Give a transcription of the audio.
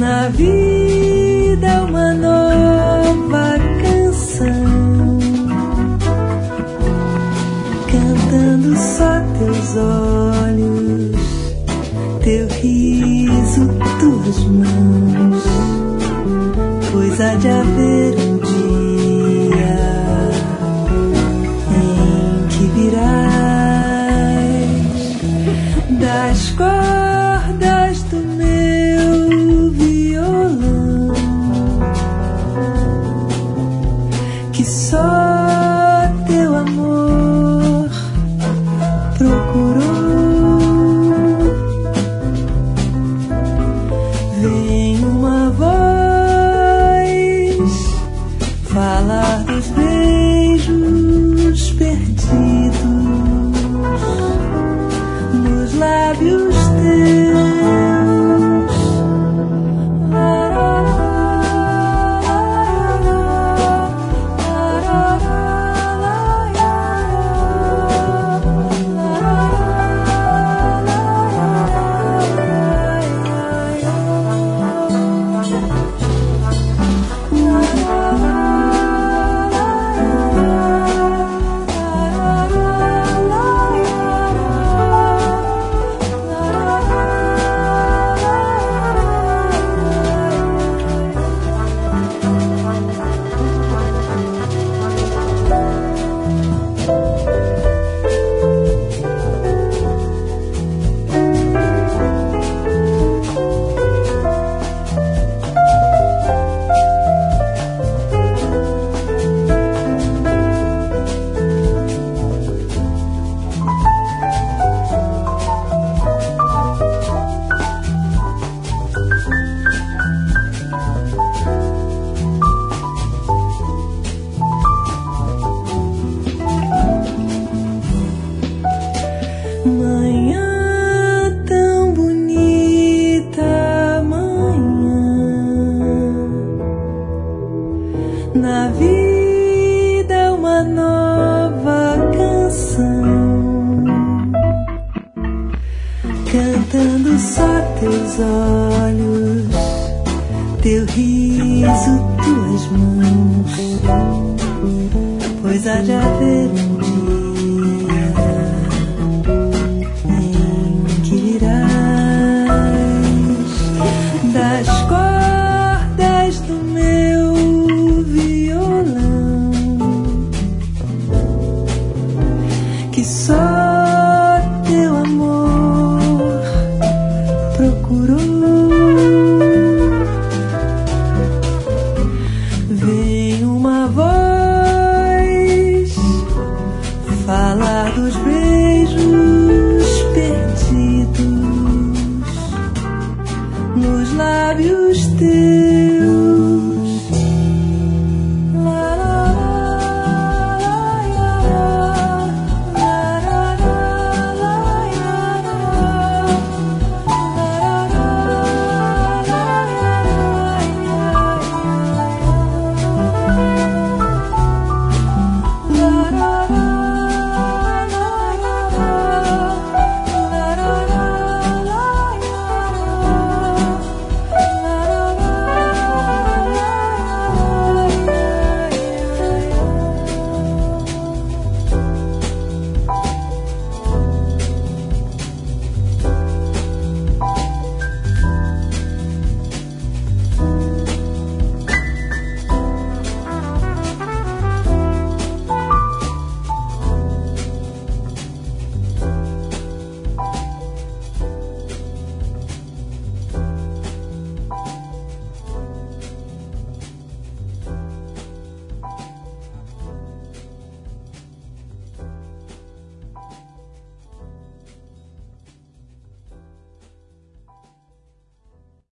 Na vida uma nova canção, cantando só teus olhos, teu riso, tuas mãos, pois há de haver um dia em que virás das cordas do meu violão, que só teu amor procurou. Vem uma voz falar dos beijos perdidos nos lábios teus. Manhã tão bonita, manhã, na vida uma nova canção, cantando só teus olhos, teu riso, tuas mãos, pois há de haver um dia das cordas do meu violão, que só teu amor procurou. Vem uma voz falar dos beijos perdidos nos lábios teus.